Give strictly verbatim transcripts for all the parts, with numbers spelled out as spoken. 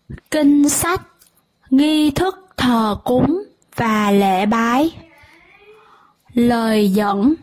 Kinh sách, nghi thức thờ cúng và lễ bái. Lời dẫn.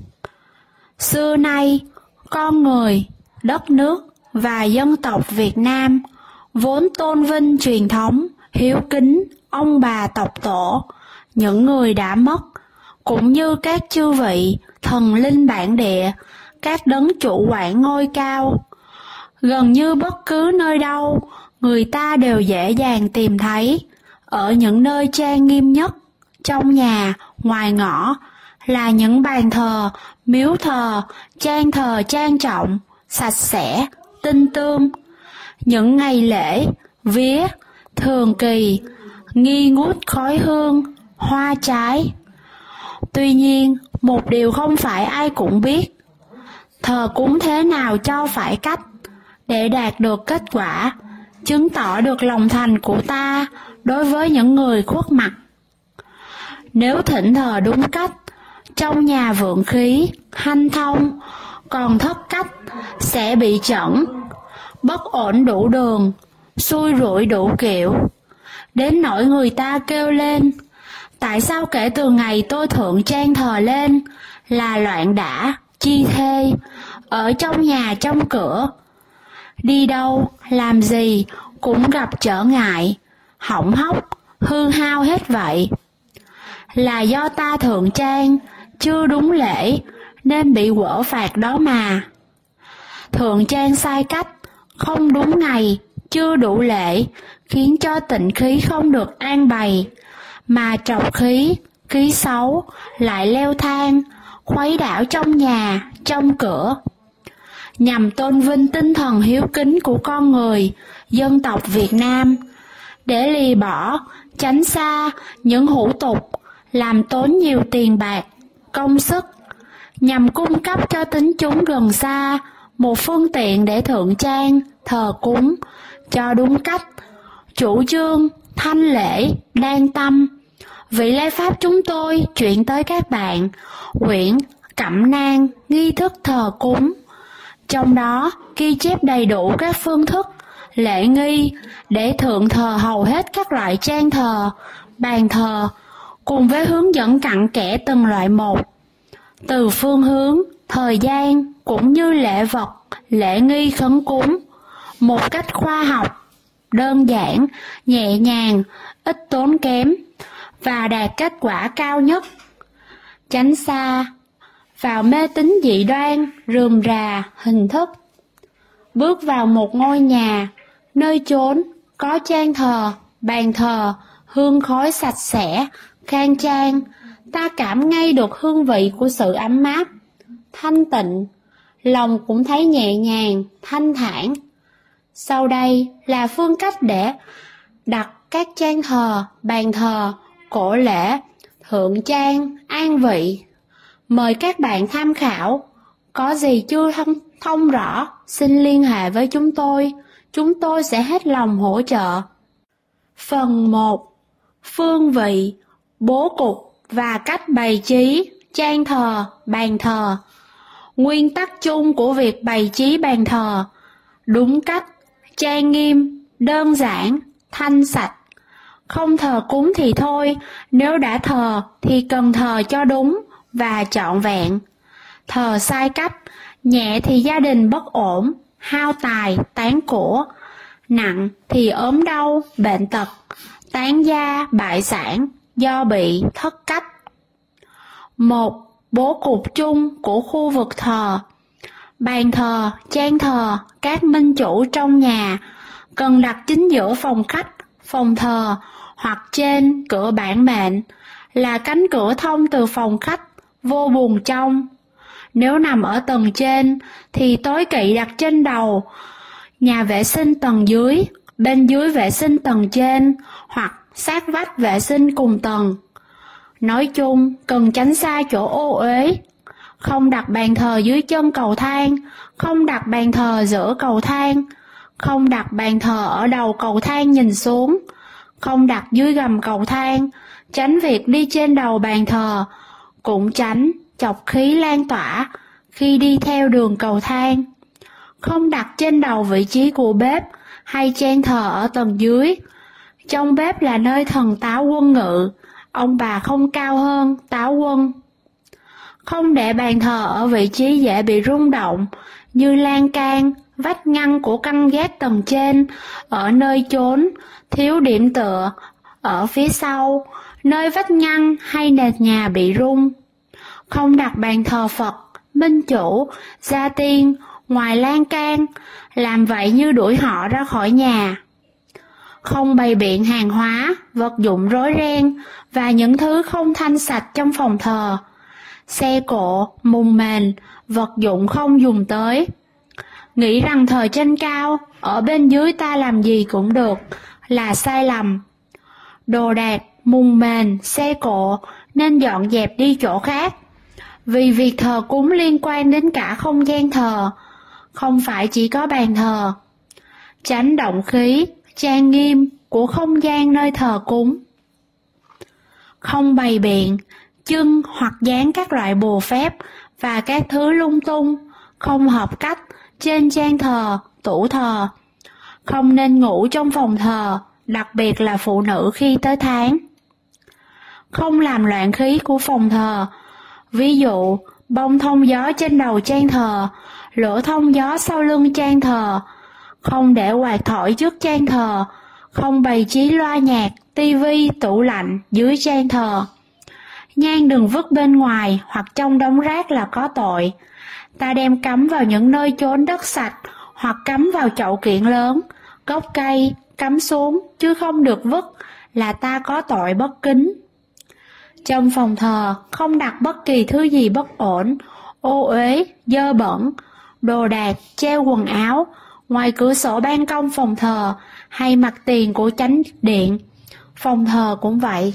Xưa nay, con người, đất nước và dân tộc Việt Nam vốn tôn vinh truyền thống hiếu kính ông bà tộc tổ, những người đã mất, cũng như các chư vị thần linh bản địa, các đấng chủ quản ngôi cao. Gần như bất cứ nơi đâu, người ta đều dễ dàng tìm thấy, ở những nơi trang nghiêm nhất, trong nhà, ngoài ngõ, là những bàn thờ, miếu thờ, trang thờ trang trọng, sạch sẽ, tinh tươm. Những ngày lễ, vía, thường kỳ, nghi ngút khói hương, hoa trái. Tuy nhiên, một điều không phải ai cũng biết, thờ cúng thế nào cho phải cách, để đạt được kết quả, chứng tỏ được lòng thành của ta đối với những người khuất mặt. Nếu thỉnh thờ đúng cách, trong nhà vượng khí, hanh thông, còn thất cách sẽ bị chẩn, bất ổn đủ đường, xui rủi đủ kiểu. Đến nỗi người ta kêu lên, tại sao kể từ ngày tôi thượng trang thờ lên là loạn đả, chi thê, ở trong nhà trong cửa. Đi đâu, làm gì cũng gặp trở ngại, hỏng hóc, hư hao hết vậy. Là do ta thượng trang, chưa đúng lễ, nên bị quở phạt đó mà. Thượng trang sai cách, không đúng ngày, chưa đủ lễ, khiến cho tịnh khí không được an bày, mà trọc khí, khí xấu, lại leo thang, khuấy đảo trong nhà, trong cửa. Nhằm tôn vinh tinh thần hiếu kính của con người, dân tộc Việt Nam, để lìa bỏ, tránh xa những hủ tục, làm tốn nhiều tiền bạc, công sức, nhằm cung cấp cho tín chúng gần xa một phương tiện để thượng trang, thờ cúng, cho đúng cách, chủ trương, thanh lễ, đan tâm. Vị lễ pháp chúng tôi chuyển tới các bạn quyển Cẩm nang nghi thức thờ cúng. Trong đó ghi chép đầy đủ các phương thức, lễ nghi để thượng thờ hầu hết các loại trang thờ, bàn thờ, cùng với hướng dẫn cặn kẽ từng loại một, từ phương hướng, thời gian cũng như lễ vật, lễ nghi khấn cúng, một cách khoa học, đơn giản, nhẹ nhàng, ít tốn kém và đạt kết quả cao nhất. Tránh xa vào mê tín dị đoan, rườm rà, hình thức. Bước vào một ngôi nhà, nơi chốn có trang thờ, bàn thờ, hương khói sạch sẽ, khang trang, ta cảm ngay được hương vị của sự ấm áp, thanh tịnh, lòng cũng thấy nhẹ nhàng, thanh thản. Sau đây là phương cách để đặt các trang thờ, bàn thờ, cổ lễ, thượng trang, an vị. Mời các bạn tham khảo. Có gì chưa thông, thông rõ, xin liên hệ với chúng tôi. Chúng tôi sẽ hết lòng hỗ trợ. Phần một. Phương vị, bố cục và cách bày trí trang thờ, bàn thờ. Nguyên tắc chung của việc bày trí bàn thờ: đúng cách, trang nghiêm, đơn giản, thanh sạch. Không thờ cúng thì thôi, nếu đã thờ thì cần thờ cho đúng và trọn vẹn. Thờ sai cách, nhẹ thì gia đình bất ổn, hao tài, tán của; nặng thì ốm đau, bệnh tật, tán gia, bại sản do bị thất cách. Một. Bố cục chung của khu vực thờ. Bàn thờ, trang thờ, các minh chủ trong nhà cần đặt chính giữa phòng khách, phòng thờ hoặc trên cửa bản mệnh, là cánh cửa thông từ phòng khách vô buồng trong. Nếu nằm ở tầng trên thì tối kỵ đặt trên đầu nhà vệ sinh tầng dưới, bên dưới vệ sinh tầng trên, hoặc sát vách vệ sinh cùng tầng. Nói chung, cần tránh xa chỗ ô uế. Không đặt bàn thờ dưới chân cầu thang, không đặt bàn thờ giữa cầu thang, không đặt bàn thờ ở đầu cầu thang nhìn xuống, không đặt dưới gầm cầu thang, tránh việc đi trên đầu bàn thờ, cũng tránh chọc khí lan tỏa khi đi theo đường cầu thang. Không đặt trên đầu vị trí của bếp hay trang thờ ở tầng dưới. Trong bếp là nơi thần Táo Quân ngự, ông bà không cao hơn Táo Quân. Không để bàn thờ ở vị trí dễ bị rung động như lan can, vách ngăn của căn gác tầng trên, ở nơi chốn thiếu điểm tựa ở phía sau, nơi vách ngăn hay nền nhà bị rung. Không đặt bàn thờ Phật, Minh Chủ, Gia Tiên ngoài lan can, làm vậy như đuổi họ ra khỏi nhà. Không bày biện hàng hóa, vật dụng rối ren và những thứ không thanh sạch trong phòng thờ. Xe cộ, mùng mền, vật dụng không dùng tới. Nghĩ rằng thờ trên cao, ở bên dưới ta làm gì cũng được, là sai lầm. Đồ đạc, mùng mền, xe cộ nên dọn dẹp đi chỗ khác, vì việc thờ cúng liên quan đến cả không gian thờ, không phải chỉ có bàn thờ. Tránh động khí, trang nghiêm của không gian nơi thờ cúng. Không bày biện, trưng hoặc dán các loại bùa phép và các thứ lung tung, không hợp cách trên trang thờ, tủ thờ. Không nên ngủ trong phòng thờ, đặc biệt là phụ nữ khi tới tháng. Không làm loạn khí của phòng thờ, ví dụ bông thông gió trên đầu trang thờ, lỗ thông gió sau lưng trang thờ. Không để quạt thổi trước trang thờ, không bày trí loa nhạc, tivi, tủ lạnh dưới trang thờ. Nhang đừng vứt bên ngoài hoặc trong đống rác là có tội. Ta đem cắm vào những nơi chốn đất sạch hoặc cắm vào chậu kiện lớn, gốc cây, cắm xuống chứ không được vứt, là ta có tội bất kính. Trong phòng thờ không đặt bất kỳ thứ gì bất ổn, ô uế, dơ bẩn, đồ đạc, treo quần áo ngoài cửa sổ ban công phòng thờ hay mặt tiền của chánh điện. Phòng thờ cũng vậy.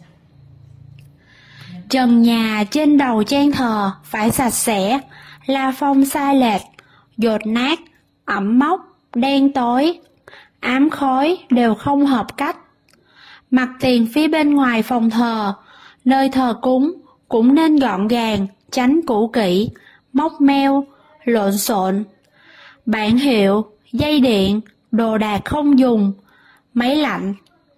Trần nhà trên đầu trang thờ phải sạch sẽ, la phong sai lệch, dột nát, ẩm mốc, đen tối, ám khói đều không hợp cách. Mặt tiền phía bên ngoài phòng thờ, nơi thờ cúng cũng nên gọn gàng, tránh cũ kỹ, móc meo, lộn xộn. Bảng hiệu, dây điện, đồ đạc không dùng, máy lạnh.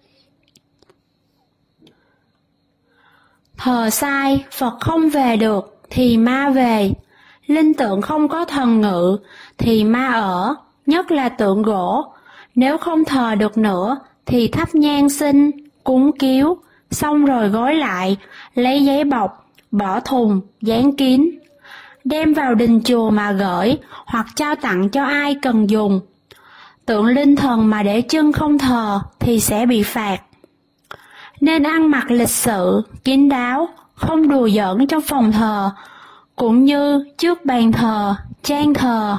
Thờ sai, Phật không về được thì ma về. Linh tượng không có thần ngự thì ma ở, nhất là tượng gỗ. Nếu không thờ được nữa thì thắp nhang xin, cúng kiếu, xong rồi gói lại, lấy giấy bọc, bỏ thùng, dán kín. Đem vào đình chùa mà gửi hoặc trao tặng cho ai cần dùng. Tượng linh thần mà để chân không thờ thì sẽ bị phạt. Nên ăn mặc lịch sự, kín đáo, không đùa giỡn trong phòng thờ, cũng như trước bàn thờ, trang thờ.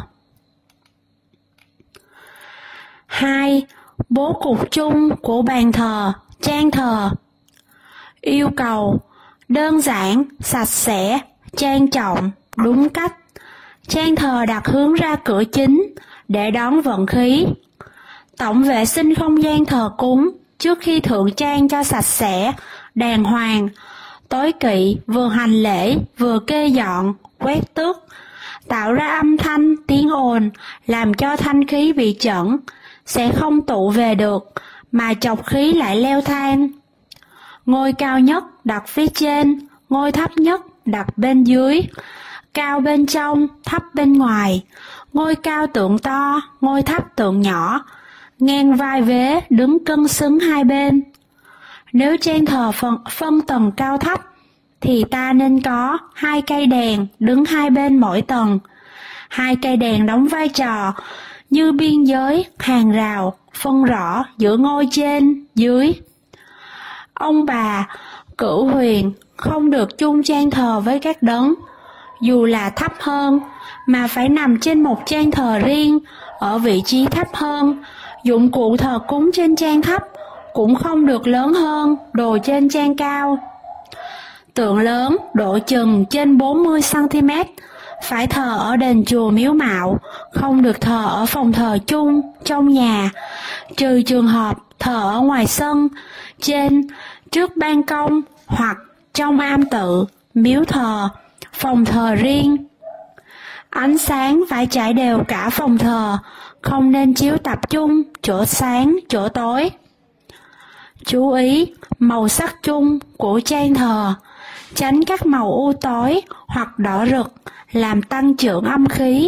hai. Bố cục chung của bàn thờ, trang thờ. Yêu cầu đơn giản, sạch sẽ, trang trọng, đúng cách. Trang thờ đặt hướng ra cửa chính để đón vận khí. Tổng vệ sinh không gian thờ cúng trước khi thượng trang cho sạch sẽ, đàng hoàng. Tối kỵ vừa hành lễ vừa kê dọn, quét tước, tạo ra âm thanh, tiếng ồn, làm cho thanh khí bị chẩn, sẽ không tụ về được, mà chọc khí lại leo thang. Ngôi cao nhất đặt phía trên, ngôi thấp nhất đặt bên dưới, cao bên trong, thấp bên ngoài, ngôi cao tượng to, ngôi thấp tượng nhỏ, ngang vai vế đứng cân xứng hai bên. Nếu trang thờ phân, phân tầng cao thấp, thì ta nên có hai cây đèn đứng hai bên mỗi tầng. Hai cây đèn đóng vai trò như biên giới, hàng rào, phân rõ giữa ngôi trên, dưới. Ông bà, cửu huyền không được chung trang thờ với các đấng, dù là thấp hơn, mà phải nằm trên một trang thờ riêng, ở vị trí thấp hơn. Dụng cụ thờ cúng trên trang thấp cũng không được lớn hơn đồ trên trang cao. Tượng lớn độ chừng trên bốn mươi xăng ti mét phải thờ ở đền chùa miếu mạo, không được thờ ở phòng thờ chung trong nhà, trừ trường hợp thờ ở ngoài sân, trên, trước ban công hoặc trong am tự, miếu thờ, phòng thờ riêng. Ánh sáng phải trải đều cả phòng thờ, không nên chiếu tập trung chỗ sáng, chỗ tối. Chú ý màu sắc chung của trang thờ, tránh các màu u tối hoặc đỏ rực làm tăng trưởng âm khí.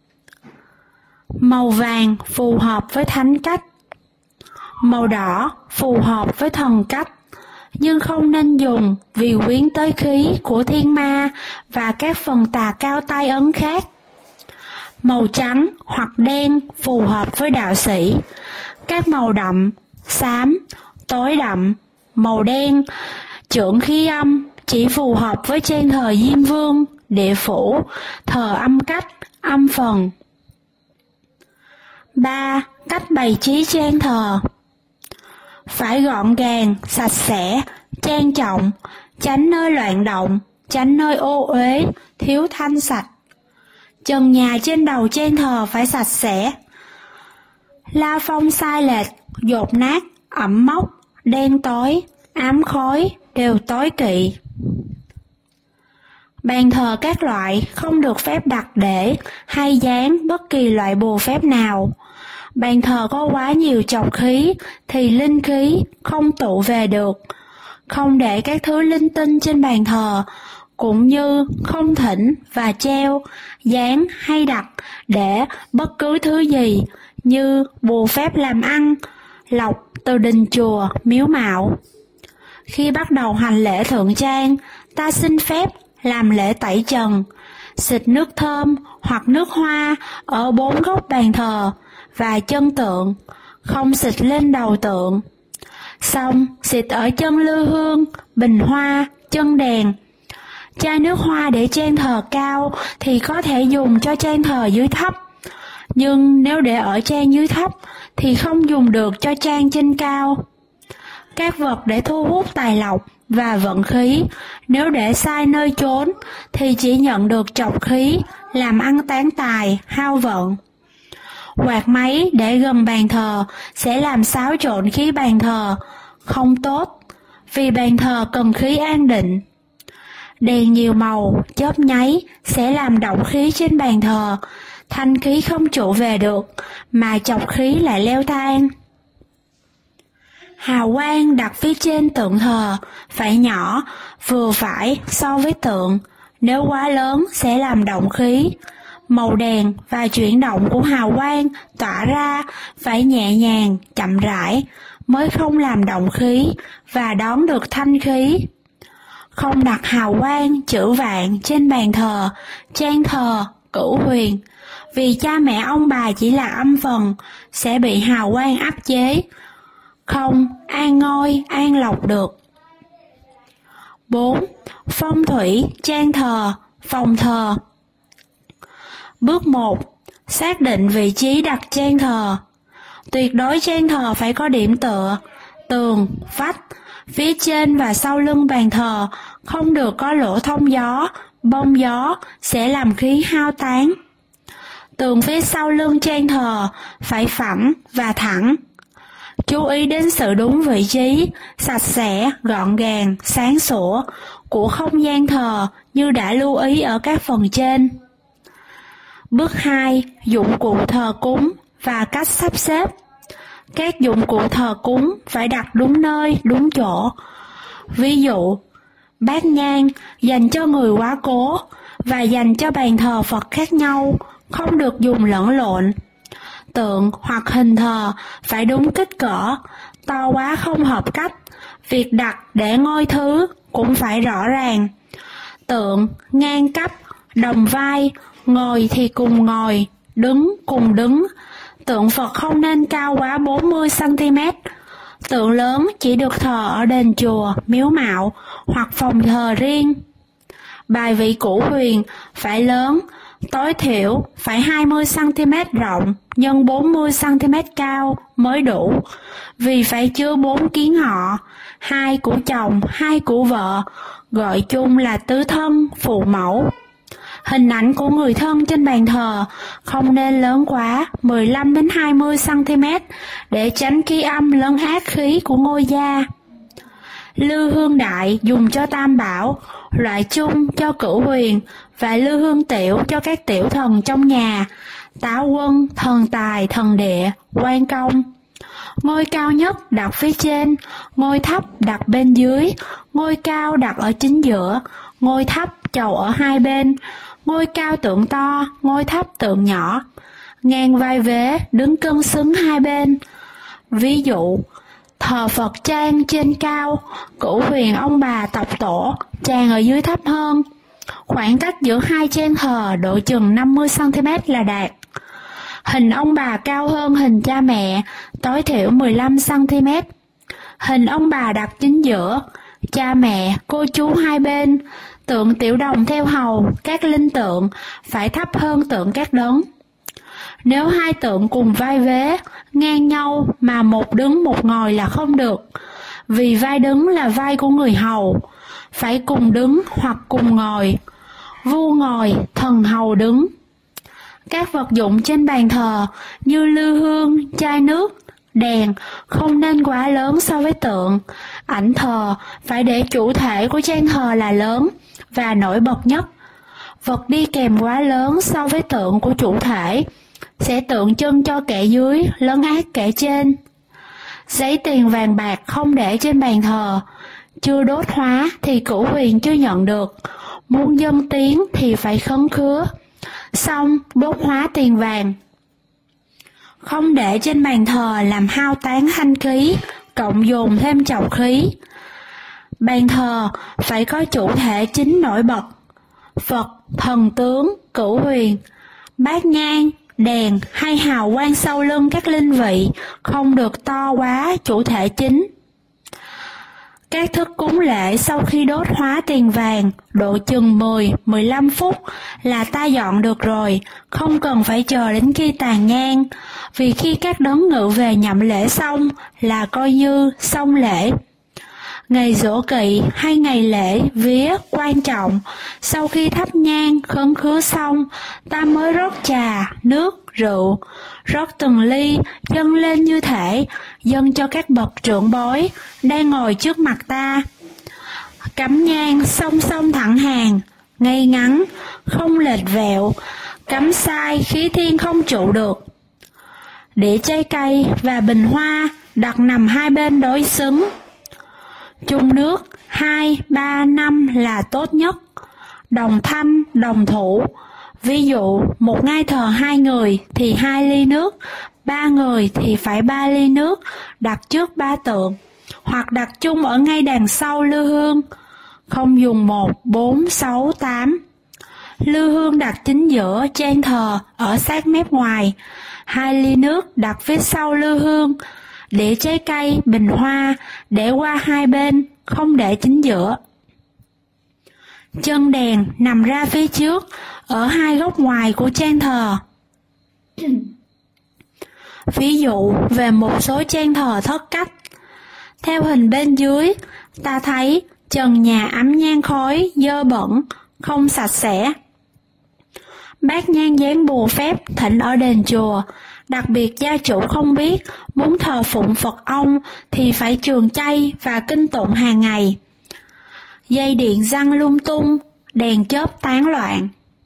Màu vàng phù hợp với thánh cách. Màu đỏ phù hợp với thần cách, nhưng không nên dùng vì quyến tới khí của thiên ma và các phần tà cao tai ấn khác. Màu trắng hoặc đen phù hợp với đạo sĩ. Các màu đậm, xám, tối đậm, màu đen, trưởng khí âm chỉ phù hợp với trang thờ Diêm Vương, địa phủ, thờ âm cách, âm phần. ba. Cách bày trí trang thờ. Phải gọn gàng, sạch sẽ, trang trọng, tránh nơi loạn động, tránh nơi ô uế, thiếu thanh sạch. Trần nhà trên đầu trang thờ phải sạch sẽ. La phong sai lệch, dột nát, ẩm mốc, đen tối, ám khói đều tối kỵ. Bàn thờ các loại không được phép đặt để hay dán bất kỳ loại bùa phép nào. Bàn thờ có quá nhiều trọc khí thì linh khí không tụ về được. Không để các thứ linh tinh trên bàn thờ, cũng như không thỉnh và treo, dán hay đặt để bất cứ thứ gì như bùa phép làm ăn, lộc từ đình chùa, miếu mạo. Khi bắt đầu hành lễ thượng trang, ta xin phép làm lễ tẩy trần, xịt nước thơm hoặc nước hoa ở bốn góc bàn thờ và chân tượng, không xịt lên đầu tượng. Xong xịt ở chân lư hương, bình hoa, chân đèn. Chai nước hoa để trang thờ cao thì có thể dùng cho trang thờ dưới thấp, nhưng nếu để ở trang dưới thấp thì không dùng được cho trang trên cao. Các vật để thu hút tài lộc và vận khí, nếu để sai nơi chốn thì chỉ nhận được trọc khí, làm ăn tán tài, hao vận. Quạt máy để gần bàn thờ sẽ làm xáo trộn khí bàn thờ, không tốt, vì bàn thờ cần khí an định. Đèn nhiều màu, chớp nháy sẽ làm động khí trên bàn thờ, thanh khí không trụ về được, mà chọc khí lại leo thang. Hào quang đặt phía trên tượng thờ phải nhỏ, vừa phải so với tượng, nếu quá lớn sẽ làm động khí. Màu đèn và chuyển động của hào quang tỏa ra phải nhẹ nhàng, chậm rãi, mới không làm động khí và đón được thanh khí. Không đặt hào quang chữ vạn trên bàn thờ, trang thờ, cửu huyền, vì cha mẹ ông bà chỉ là âm phần, sẽ bị hào quang áp chế, không an ngôi, an lộc được. bốn. Phong thủy, trang thờ, phòng thờ. Bước một. Xác định vị trí đặt trang thờ. Tuyệt đối trang thờ phải có điểm tựa, tường, vách, phía trên và sau lưng bàn thờ, không được có lỗ thông gió, bông gió sẽ làm khí hao tán. Tường phía sau lưng trang thờ phải phẳng và thẳng. Chú ý đến sự đúng vị trí, sạch sẽ, gọn gàng, sáng sủa của không gian thờ như đã lưu ý ở các phần trên. Bước hai. Dụng cụ thờ cúng và cách sắp xếp. Các dụng cụ thờ cúng phải đặt đúng nơi, đúng chỗ. Ví dụ, bát nhang dành cho người quá cố và dành cho bàn thờ Phật khác nhau, không được dùng lẫn lộn. Tượng hoặc hình thờ phải đúng kích cỡ, to quá không hợp cách. Việc đặt để ngôi thứ cũng phải rõ ràng. Tượng ngang cấp, đồng vai, ngồi thì cùng ngồi, đứng cùng đứng. Tượng Phật không nên cao quá bốn mươi xăng ti mét. Tượng lớn chỉ được thờ ở đền chùa, miếu mạo hoặc phòng thờ riêng. Bài vị cửu huyền phải lớn, tối thiểu phải hai mươi xăng ti mét rộng nhân bốn mươi xăng ti mét cao mới đủ, vì phải chứa bốn kiến họ, hai của chồng, hai của vợ, gọi chung là tứ thân, phụ mẫu. Hình ảnh của người thân trên bàn thờ không nên lớn quá mười lăm đến hai mươi xăng ti mét để tránh khí âm lấn át khí của ngôi gia. Lư hương đại dùng cho tam bảo, loại chung cho cửu huyền và lư hương tiểu cho các tiểu thần trong nhà. tá quân, thần tài, thần địa, quan công. Ngôi cao nhất đặt phía trên, ngôi thấp đặt bên dưới, ngôi cao đặt ở chính giữa, ngôi thấp chầu ở hai bên, ngôi cao tượng to, ngôi thấp tượng nhỏ, ngang vai vế, đứng cân xứng hai bên. Ví dụ, thờ Phật trang trên cao, cửu huyền ông bà tộc tổ, tràng ở dưới thấp hơn. Khoảng cách giữa hai trang thờ độ chừng năm mươi xăng-ti-mét là đạt. Hình ông bà cao hơn hình cha mẹ, tối thiểu mười lăm xăng-ti-mét. Hình ông bà đặt chính giữa, cha mẹ, cô chú hai bên, tượng tiểu đồng theo hầu, các linh tượng phải thấp hơn tượng các đấng. Nếu hai tượng cùng vai vế, ngang nhau mà một đứng một ngồi là không được, vì vai đứng là vai của người hầu, phải cùng đứng hoặc cùng ngồi. Vua ngồi, thần hầu đứng. Các vật dụng trên bàn thờ như lư hương, chai nước, đèn không nên quá lớn so với tượng. Ảnh thờ phải để chủ thể của trang thờ là lớn và nổi bật nhất. Vật đi kèm quá lớn so với tượng của chủ thể sẽ tượng trưng cho kẻ dưới lấn át kẻ trên. Giấy tiền vàng bạc không để trên bàn thờ, chưa đốt hóa thì cửu huyền chưa nhận được, muốn dâng tiếng thì phải khấn khứa, xong đốt hóa tiền vàng. Không để trên bàn thờ làm hao tán thanh khí, cộng dồn thêm trọc khí. Bàn thờ phải có chủ thể chính nổi bật, Phật, thần tướng, cửu huyền. Bát nhang, đèn hay hào quang sau lưng các linh vị không được to quá chủ thể chính. Các thức cúng lễ sau khi đốt hóa tiền vàng độ chừng mười đến mười lăm phút là ta dọn được rồi, không cần phải chờ đến khi tàn nhang, vì khi các đấng ngự về nhậm lễ xong là coi như xong lễ. Ngày giỗ kỵ hay ngày lễ vía quan trọng, sau khi thắp nhang khấn khứa xong, ta mới rót trà, nước, rượu, rót từng ly, dâng lên như thể dâng cho các bậc trưởng bối đang ngồi trước mặt ta. Cắm nhang song song thẳng hàng, ngay ngắn, không lệch vẹo, cắm sai khí thiên không trụ được. Đĩa trái cây và bình hoa đặt nằm hai bên đối xứng. Chung nước hai, ba, năm là tốt nhất. Đồng thanh, đồng thủ. Ví dụ, một ngai thờ hai người thì hai ly nước, ba người thì phải ba ly nước, đặt trước ba tượng, hoặc đặt chung ở ngay đằng sau lư hương. Không dùng một, bốn, sáu, tám. Lư hương đặt chính giữa trang thờ ở sát mép ngoài, hai ly nước đặt phía sau lư hương. Đĩa trái cây, bình hoa để qua hai bên, không để chính giữa. Chân đèn nằm ra phía trước, ở hai góc ngoài của trang thờ. Ví dụ về một số trang thờ thất cách. Theo hình bên dưới, ta thấy trần nhà ấm nhang khói, dơ bẩn, không sạch sẽ. Bát nhang dán bùa phép thỉnh ở đền chùa, đặc biệt gia chủ không biết muốn thờ phụng Phật ông thì phải trường chay và kinh tụng hàng ngày. Dây điện giăng lung tung, đèn chớp tán loạn.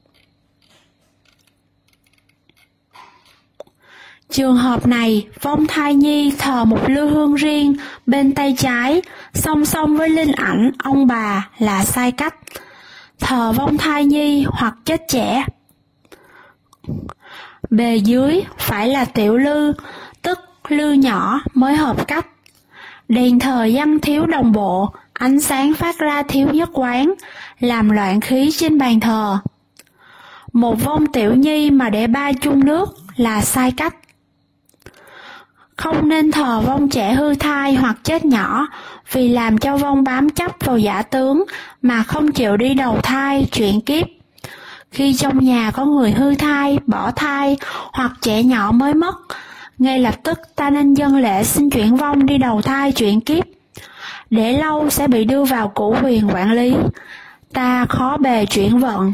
Trường hợp này, vong thai nhi thờ một lư hương riêng bên tay trái, song song với linh ảnh ông bà là sai cách. Thờ vong thai nhi hoặc chết trẻ. Bề dưới phải là tiểu lư, tức lư nhỏ mới hợp cách. Đèn thờ giăng thiếu đồng bộ, ánh sáng phát ra thiếu nhất quán, làm loạn khí trên bàn thờ. Một vong tiểu nhi mà để ba chung nước là sai cách. Không nên thờ vong trẻ hư thai hoặc chết nhỏ, vì làm cho vong bám chấp vào giả tướng mà không chịu đi đầu thai, chuyển kiếp. Khi trong nhà có người hư thai, bỏ thai hoặc trẻ nhỏ mới mất, ngay lập tức ta nên dâng lễ xin chuyển vong đi đầu thai chuyển kiếp. Để lâu sẽ bị đưa vào cửu huyền quản lý, ta khó bề chuyển vận.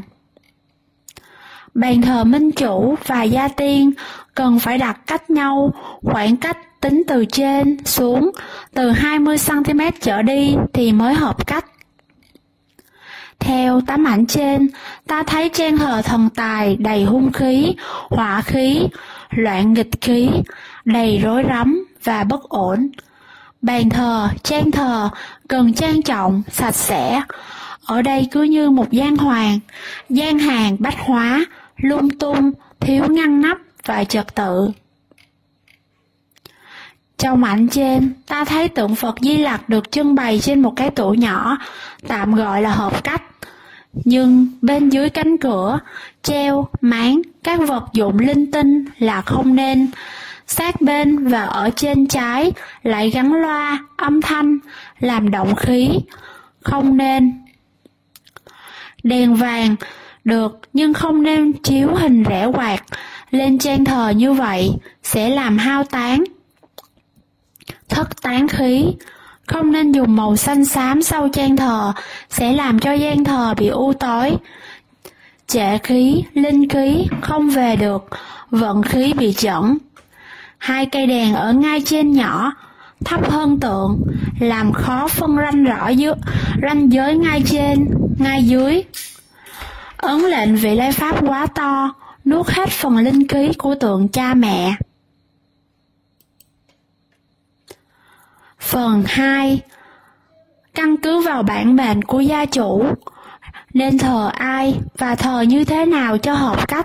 Bàn thờ minh chủ và gia tiên cần phải đặt cách nhau, khoảng cách tính từ trên xuống, từ hai mươi xăng ti mét trở đi thì mới hợp cách. Theo tấm ảnh trên, ta thấy trang thờ thần tài đầy hung khí, hỏa khí, loạn nghịch khí, đầy rối rắm và bất ổn. Bàn thờ, trang thờ cần trang trọng, sạch sẽ. Ở đây cứ như một gian hoàng, gian hàng bách hóa, lung tung, thiếu ngăn nắp và trật tự. Trong ảnh trên, ta thấy tượng Phật Di Lặc được trưng bày trên một cái tủ nhỏ, tạm gọi là hộp cách. Nhưng bên dưới cánh cửa, treo, máng, các vật dụng linh tinh là không nên. Sát bên và ở trên trái lại gắn loa, âm thanh, làm động khí, không nên. Đèn vàng được nhưng không nên chiếu hình rẽ quạt lên trang thờ, như vậy sẽ làm hao tán, thất tán khí. Không nên dùng màu xanh xám sau trang thờ, sẽ làm cho gian thờ bị u tối, trệ khí, linh khí không về được, vận khí bị chẩn. Hai cây đèn ở ngay trên nhỏ, thấp hơn tượng, làm khó phân ranh rõ giữa ranh giới ngay trên, ngay dưới. Ấn lệnh vị lai pháp quá to, nuốt hết phần linh khí của tượng cha mẹ. Phần hai. Căn cứ vào bản mệnh của gia chủ, nên thờ ai và thờ như thế nào cho hợp cách.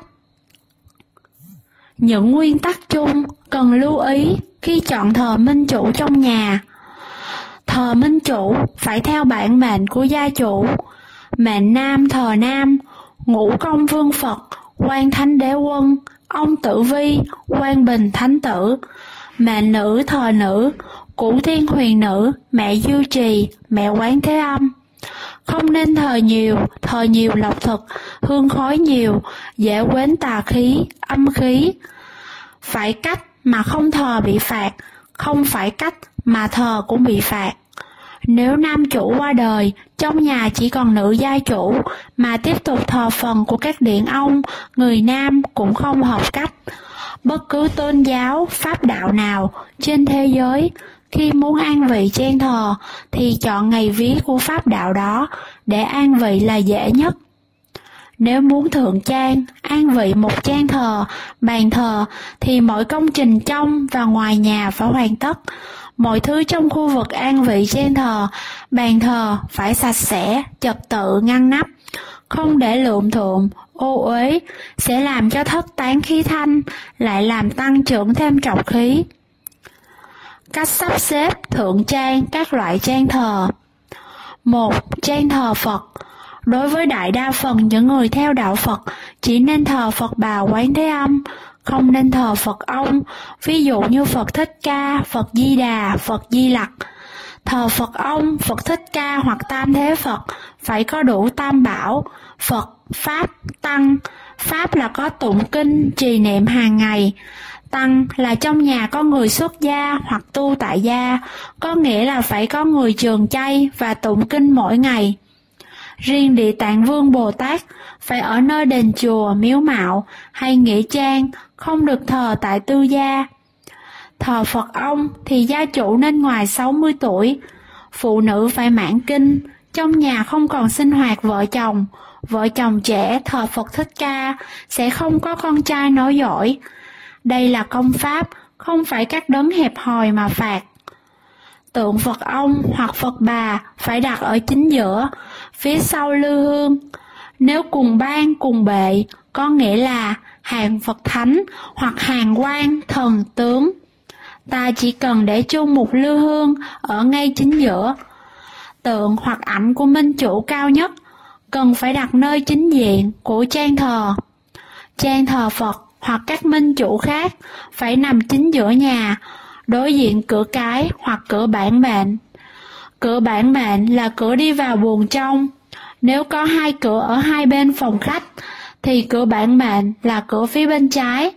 Những nguyên tắc chung cần lưu ý khi chọn thờ minh chủ trong nhà. Thờ minh chủ phải theo bản mệnh của gia chủ. Mệnh nam thờ nam, Ngũ Công Vương Phật, Quan Thánh Đế Quân, ông Tử Vi, Quan Bình Thánh Tử. Mệnh nữ thờ nữ, Cửu Thiên Huyền Nữ, mẹ Diêu Trì, mẹ Quán Thế Âm. Không nên thờ nhiều, thờ nhiều lộc thực, hương khói nhiều, dễ quến tà khí, âm khí. Phải cách mà không thờ bị phạt, không phải cách mà thờ cũng bị phạt. Nếu nam chủ qua đời, trong nhà chỉ còn nữ gia chủ, mà tiếp tục thờ phần của các điện ông, người nam cũng không hợp cách. Bất cứ tôn giáo, pháp đạo nào trên thế giới, khi muốn an vị trang thờ, thì chọn ngày vía của pháp đạo đó để an vị là dễ nhất. Nếu muốn thượng trang, an vị một trang thờ, bàn thờ, thì mọi công trình trong và ngoài nhà phải hoàn tất. Mọi thứ trong khu vực an vị trang thờ, bàn thờ phải sạch sẽ, trật tự, ngăn nắp, không để lượm thượm, ô uế, sẽ làm cho thất tán khí thanh, lại làm tăng trưởng thêm trọc khí. Cách sắp xếp thượng trang các loại trang thờ. Một. Trang thờ Phật. Đối với đại đa phần những người theo đạo Phật, chỉ nên thờ Phật Bà Quán Thế Âm, không nên thờ Phật ông, ví dụ như Phật Thích Ca, Phật Di Đà, Phật Di Lặc. Thờ Phật ông, Phật Thích Ca hoặc Tam Thế Phật phải có đủ tam bảo, Phật, Pháp, Tăng. Pháp là có tụng kinh, trì niệm hàng ngày. Tăng là trong nhà có người xuất gia hoặc tu tại gia, có nghĩa là phải có người trường chay và tụng kinh mỗi ngày. Riêng Địa Tạng Vương Bồ Tát phải ở nơi đền chùa, miếu mạo hay nghĩa trang, không được thờ tại tư gia. Thờ Phật ông thì gia chủ nên ngoài sáu mươi tuổi, phụ nữ phải mãn kinh, trong nhà không còn sinh hoạt vợ chồng, vợ chồng trẻ thờ Phật Thích Ca sẽ không có con trai nối dõi. Đây là công pháp, không phải các đấng hẹp hòi mà phạt. Tượng Phật ông hoặc Phật Bà phải đặt ở chính giữa, phía sau lư hương. Nếu cùng ban cùng bệ, có nghĩa là hàng Phật Thánh hoặc hàng quan thần tướng. Ta chỉ cần để chung một lư hương ở ngay chính giữa. Tượng hoặc ảnh của minh chủ cao nhất cần phải đặt nơi chính diện của trang thờ. Trang thờ Phật hoặc các minh chủ khác phải nằm chính giữa nhà, đối diện cửa cái hoặc cửa bản mệnh. Cửa bản mệnh là cửa đi vào buồng trong. Nếu có hai cửa ở hai bên phòng khách, thì cửa bản mệnh là cửa phía bên trái.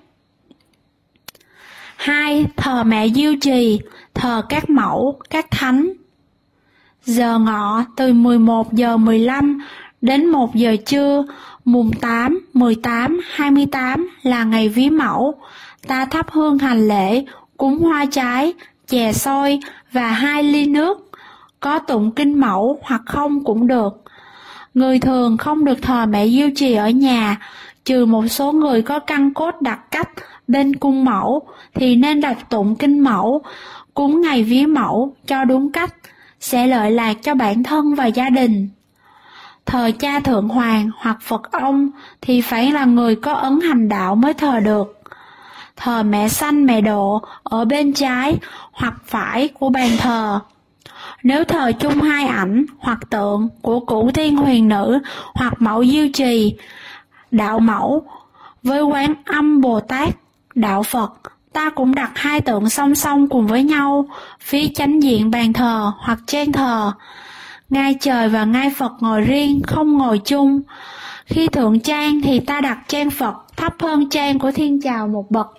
Hai. Thờ mẹ Diêu Trì, thờ các mẫu, các thánh. Giờ ngọ từ mười một giờ mười lăm đến một giờ trưa, mùng tám, mười tám, hai mươi tám là ngày vía mẫu. Ta thắp hương hành lễ, cúng hoa trái, chè xôi và hai ly nước. Có tụng kinh mẫu hoặc không cũng được. Người thường không được thờ mẹ Diêu Trì ở nhà, trừ một số người có căn cốt đặc cách bên cung mẫu thì nên đọc tụng kinh mẫu, cúng ngày vía mẫu cho đúng cách, sẽ lợi lạc cho bản thân và gia đình. Thờ cha thượng hoàng hoặc Phật ông thì phải là người có ấn hành đạo mới thờ được. Thờ mẹ sanh mẹ độ ở bên trái hoặc phải của bàn thờ. Nếu thờ chung hai ảnh hoặc tượng của Cửu Thiên Huyền Nữ hoặc mẫu Diêu Trì, đạo mẫu với Quán Âm Bồ Tát, đạo Phật, ta cũng đặt hai tượng song song cùng với nhau, phía chánh diện bàn thờ hoặc trên thờ. Ngai trời và ngai Phật ngồi riêng, không ngồi chung. Khi thượng trang thì ta đặt trang Phật thấp hơn trang của Thiên Chào một bậc.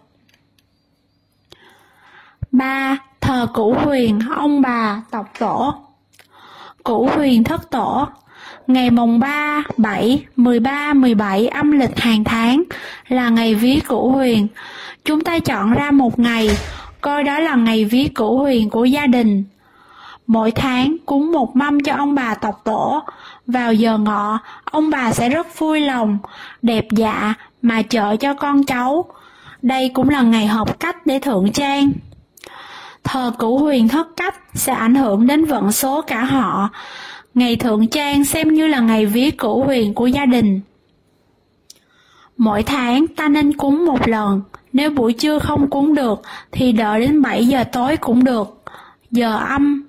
ba. Thờ Cửu Huyền, ông bà, tộc tổ. Cửu Huyền thất tổ. Ngày mùng ba, bảy, mười ba, mười bảy âm lịch hàng tháng là ngày vía Cửu Huyền. Chúng ta chọn ra một ngày, coi đó là ngày vía Cửu Huyền của gia đình. Mỗi tháng cúng một mâm cho ông bà tộc tổ. Vào giờ ngọ, ông bà sẽ rất vui lòng, đẹp dạ mà chợ cho con cháu. Đây cũng là ngày hợp cách để thượng trang. Thờ Cửu Huyền thất cách sẽ ảnh hưởng đến vận số cả họ. Ngày thượng trang xem như là ngày vía Cửu Huyền của gia đình. Mỗi tháng ta nên cúng một lần, nếu buổi trưa không cúng được thì đợi đến bảy giờ tối cũng được, giờ âm.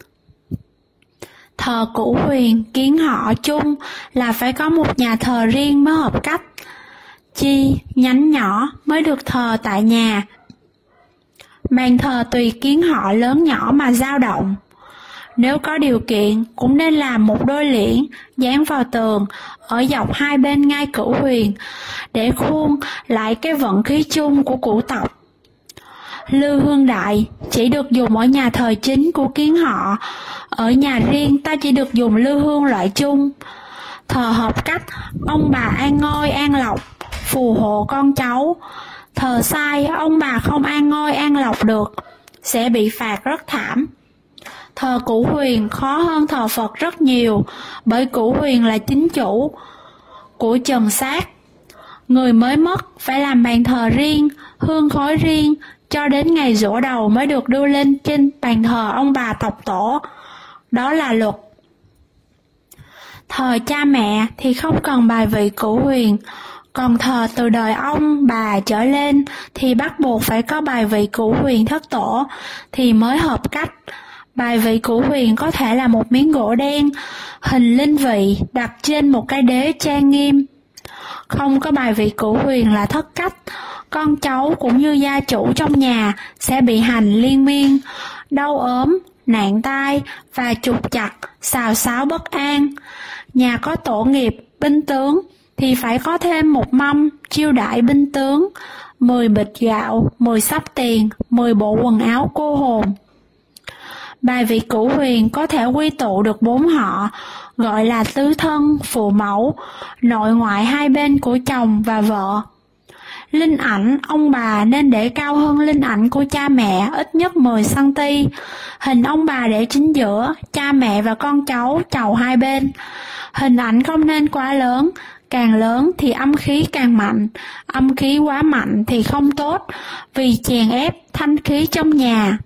Thờ Cửu Huyền kiến họ chung là phải có một nhà thờ riêng mới hợp cách. Chi nhánh nhỏ mới được thờ tại nhà. Bàn thờ tùy kiến họ lớn nhỏ mà dao động. Nếu có điều kiện cũng nên làm một đôi liễn dán vào tường ở dọc hai bên ngai Cửu Huyền để khuôn lại cái vận khí chung của cửu tộc. Lư hương đại chỉ được dùng ở nhà thờ chính của kiến họ, ở nhà riêng ta chỉ được dùng lư hương loại chung. Thờ hợp cách, ông bà an ngôi an lộc, phù hộ con cháu. Thờ sai, ông bà không an ngôi an lộc được, sẽ bị phạt rất thảm. Thờ Cửu Huyền khó hơn thờ Phật rất nhiều, bởi Cửu Huyền là chính chủ của trần sát. Người mới mất phải làm bàn thờ riêng, hương khói riêng, cho đến ngày giỗ đầu mới được đưa lên trên bàn thờ ông bà tộc tổ. Đó là luật. Thờ cha mẹ thì không cần bài vị Cửu Huyền, còn thờ từ đời ông bà trở lên thì bắt buộc phải có bài vị Cửu Huyền thất tổ thì mới hợp cách. Bài vị Cửu Huyền có thể là một miếng gỗ đen, hình linh vị đặt trên một cái đế trang nghiêm. Không có bài vị Cửu Huyền là thất cách, con cháu cũng như gia chủ trong nhà sẽ bị hành liên miên, đau ốm, nạn tai và trục chặt, xào xáo bất an. Nhà có tổ nghiệp, binh tướng thì phải có thêm một mâm chiêu đãi binh tướng, mười bịch gạo, mười sắp tiền, mười bộ quần áo cô hồn. Bài vị Cửu Huyền có thể quy tụ được bốn họ, gọi là tứ thân, phụ mẫu, nội ngoại hai bên của chồng và vợ. Linh ảnh ông bà nên để cao hơn linh ảnh của cha mẹ ít nhất mười xăng-ti-mét. Hình ông bà để chính giữa, cha mẹ và con cháu chầu hai bên. Hình ảnh không nên quá lớn, càng lớn thì âm khí càng mạnh, âm khí quá mạnh thì không tốt, vì chèn ép thanh khí trong nhà.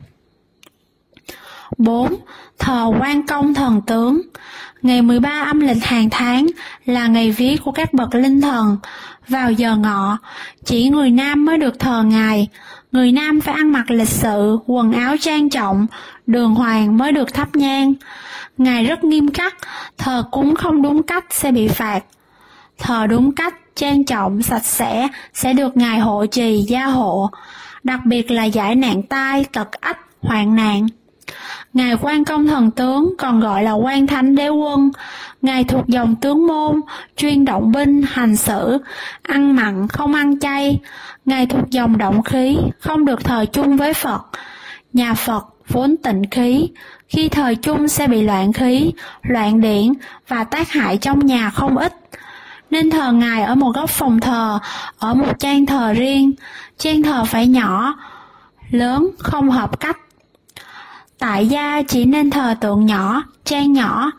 bốn. Thờ quan công thần tướng. Ngày mười ba âm lịch hàng tháng là ngày vía của các bậc linh thần. Vào giờ ngọ, chỉ người nam mới được thờ ngài. Người nam phải ăn mặc lịch sự, quần áo trang trọng, đường hoàng mới được thắp nhang. Ngài rất nghiêm khắc, thờ cúng không đúng cách sẽ bị phạt. Thờ đúng cách, trang trọng, sạch sẽ sẽ được ngài hộ trì, gia hộ, đặc biệt là giải nạn tai, tật ách, hoạn nạn. Ngài quan công thần tướng còn gọi là quan thánh đế quân. Ngài thuộc dòng tướng môn, chuyên động binh, hành xử, ăn mặn, không ăn chay. Ngài thuộc dòng động khí, không được thờ chung với Phật. Nhà Phật vốn tịnh khí, khi thờ chung sẽ bị loạn khí, loạn điển và tác hại trong nhà không ít. Nên thờ ngài ở một góc phòng thờ, ở một trang thờ riêng. Trang thờ phải nhỏ, lớn không hợp cách. Tại gia chỉ nên thờ tượng nhỏ, trang nhỏ.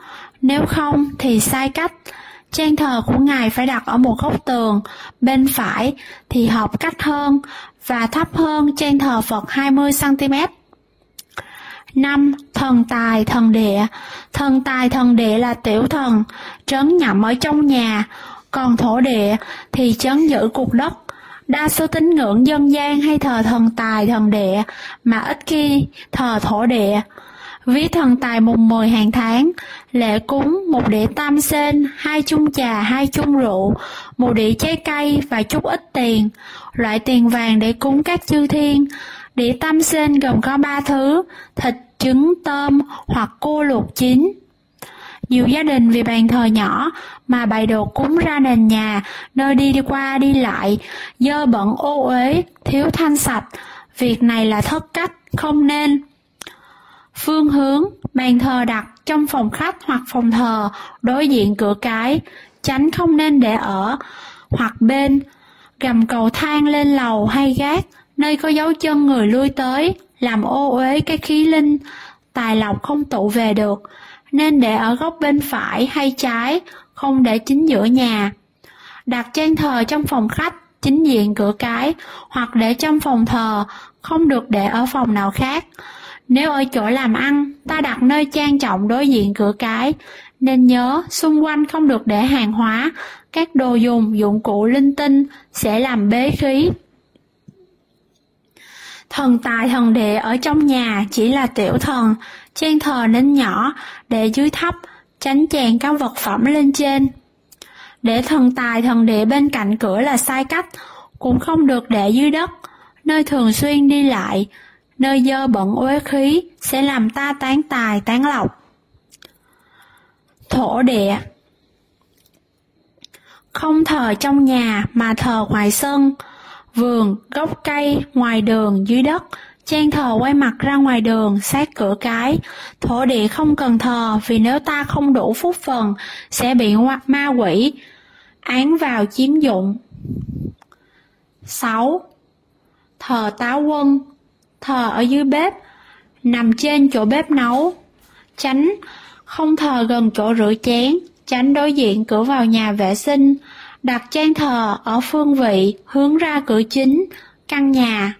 Nếu không thì sai cách. Trang thờ của Ngài phải đặt ở một góc tường, bên phải thì hợp cách hơn và thấp hơn trang thờ Phật hai mươi xăng ti mét. năm. Thần tài thần địa. Thần tài thần địa là tiểu thần, trấn nhậm ở trong nhà, còn thổ địa thì trấn giữ cục đất. Đa số tín ngưỡng dân gian hay thờ thần tài thần địa, mà ít khi thờ thổ địa. Ví thần tài mùng mười hàng tháng, lễ cúng một đĩa tam sen, hai chung trà, hai chung rượu, một đĩa trái cây và chút ít tiền, loại tiền vàng để cúng các chư thiên. Đĩa tam sen gồm có ba thứ: thịt, trứng, tôm hoặc cua luộc chín. Nhiều gia đình vì bàn thờ nhỏ mà bày đồ cúng ra nền nhà, nơi đi qua đi lại, dơ bẩn ô uế, thiếu thanh sạch. Việc này là thất cách, không nên. Phương hướng: bàn thờ đặt trong phòng khách hoặc phòng thờ đối diện cửa cái, tránh không nên để ở hoặc bên gầm cầu thang lên lầu hay gác, nơi có dấu chân người lui tới, làm ô uế cái khí linh, tài lộc không tụ về được. Nên để ở góc bên phải hay trái, không để chính giữa nhà. Đặt trang thờ trong phòng khách, chính diện cửa cái, hoặc để trong phòng thờ, không được để ở phòng nào khác. Nếu ở chỗ làm ăn, ta đặt nơi trang trọng đối diện cửa cái, nên nhớ xung quanh không được để hàng hóa, các đồ dùng, dụng cụ linh tinh sẽ làm bế khí. Thần tài thần địa ở trong nhà chỉ là tiểu thần, trang thờ nên nhỏ, để dưới thấp, tránh chèn các vật phẩm lên trên. Để thần tài thần địa bên cạnh cửa là sai cách, cũng không được để dưới đất, nơi thường xuyên đi lại, nơi dơ bẩn uế khí sẽ làm ta tán tài tán lộc. Thổ địa. Không thờ trong nhà mà thờ ngoài sân, vườn, gốc cây, ngoài đường, dưới đất. Trang thờ quay mặt ra ngoài đường, sát cửa cái. Thổ địa không cần thờ, vì nếu ta không đủ phúc phần sẽ bị ma quỷ án vào chiếm dụng. sáu. Thờ táo quân. Thờ ở dưới bếp, nằm trên chỗ bếp nấu. Tránh không thờ gần chỗ rửa chén, tránh đối diện cửa vào nhà vệ sinh. Đặt trang thờ ở phương vị hướng ra cửa chính căn nhà.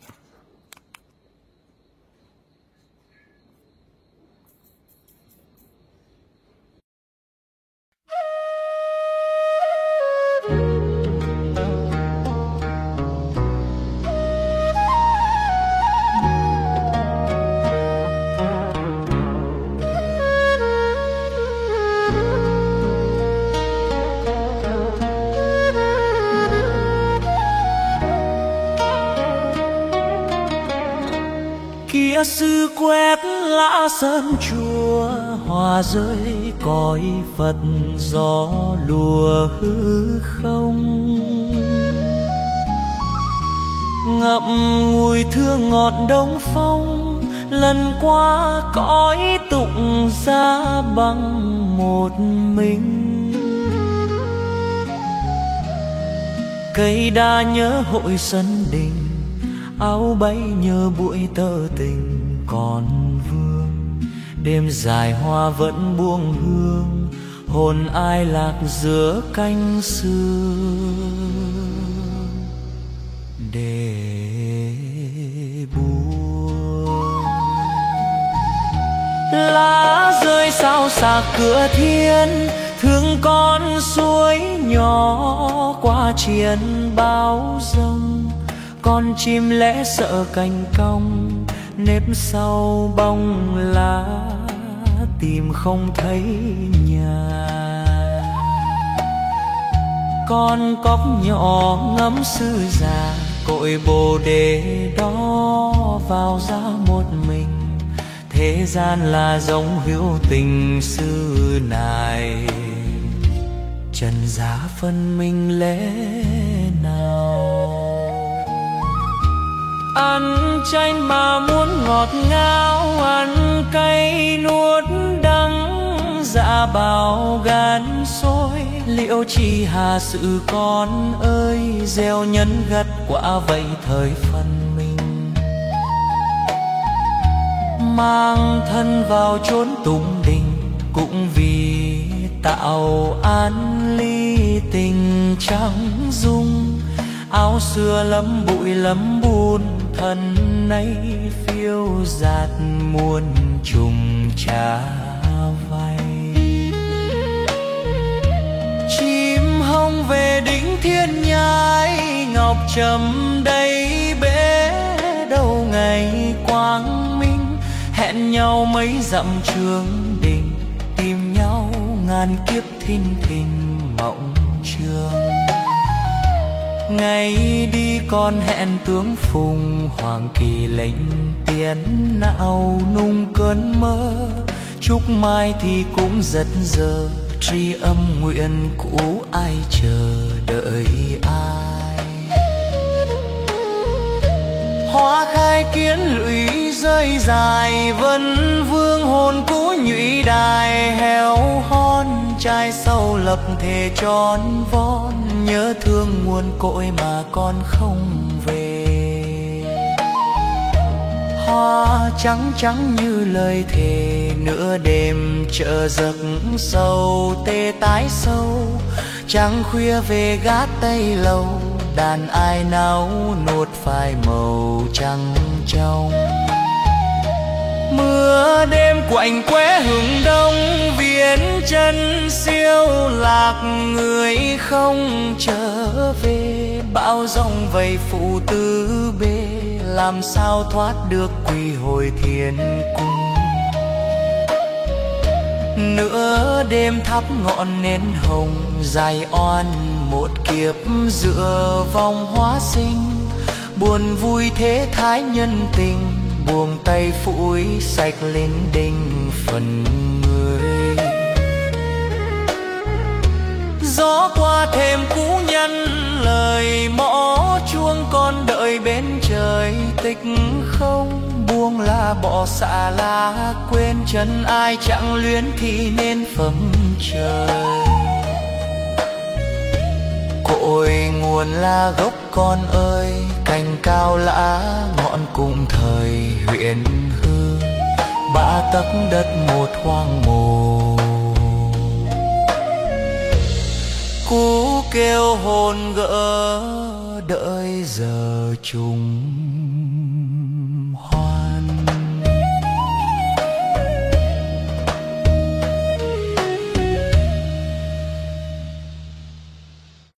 Kia sư quét lá sơn chùa, hoa rơi cõi Phật gió lùa hư không. Ngậm ngùi thương ngọt đông phong, lần qua cõi tụng giá bằng một mình. Cây đa nhớ hội sân đình, áo bay nhớ buổi tơ tình còn vương. Đêm dài hoa vẫn buông hương, hồn ai lạc giữa cánh sương để buông. Lá rơi sao xạc cửa thiên, thương con suối nhỏ qua triền bao dông. Con chim lẽ sợ cành cong, nếp sau bóng lá tìm không thấy nhà. Con cóc nhỏ ngắm sư già, cội bồ đề đó vào ra một mình. Thế gian là giống hữu tình xưa này, trần giá phân minh lẽ nào. Ăn chanh mà muốn ngọt ngào, ăn cay nuốt đắng, dạ bào gan sôi. Liệu chỉ hà sự con ơi, gieo nhân gặt quả vậy thời phần mình. Mang thân vào chốn tụng đình, cũng vì tạo an ly tình trắng dung. Áo xưa lấm bụi lấm bùn, thân nay phiêu dạt muôn trùng trà vay. Chim hông về đỉnh thiên nhai, ngọc trầm đây bể đâu ngày quang minh. Hẹn nhau mấy dặm trường đình, tìm nhau ngàn kiếp thinh thình mộng trường. Ngày đi con hẹn tướng phùng, hoàng kỳ lệnh tiến não nung cơn mơ. Chúc mai thì cũng giật giờ, tri âm nguyện cũ ai chờ đợi ai. Hoa khai kiến lũy rơi dài, vân vương hồn cũ nhụy đài. Heo hon trai sâu lập thề tròn von, nhớ thương muôn cội mà con không về. Hoa trắng trắng như lời thề, nửa đêm chợ giấc sâu tê tái sâu. Trăng khuya về gác tây lâu, đàn ai náo nuốt phai màu trăng trong. Mưa đêm quạnh quẽ hừng đông, viễn chân siêu lạc người không trở về. Bão giông vây phụ tứ bề, làm sao thoát được quy hồi thiên cung. Nửa đêm thắp ngọn nến hồng, dài oan một kiếp dựa vòng hóa sinh. Buồn vui thế thái nhân tình, buông tay phủi sạch lên đinh phần người. Gió qua thềm cũ nhăn lời, mõ chuông con đợi bên trời. Tịch không buông lá bỏ xạ lá, quên chân ai chẳng luyến thì nên phẩm trời. Cội nguồn là gốc con ơi, cành cao lã ngọn cùng thời huyện hương. Ba tấc đất một hoang mồ, cú kêu hồn gỡ đợi giờ trùng